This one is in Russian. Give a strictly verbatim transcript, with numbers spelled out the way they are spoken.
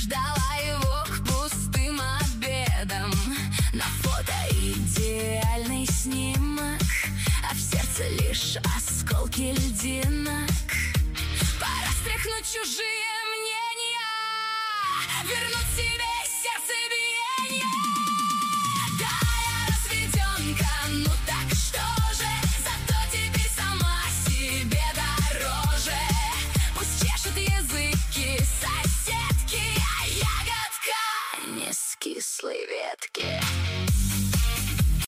ждала его к пустым обедам. На фото идеальный снимок, а в сердце лишь осколки льдинок. Пора стряхнуть чужие мнения, вернуть себе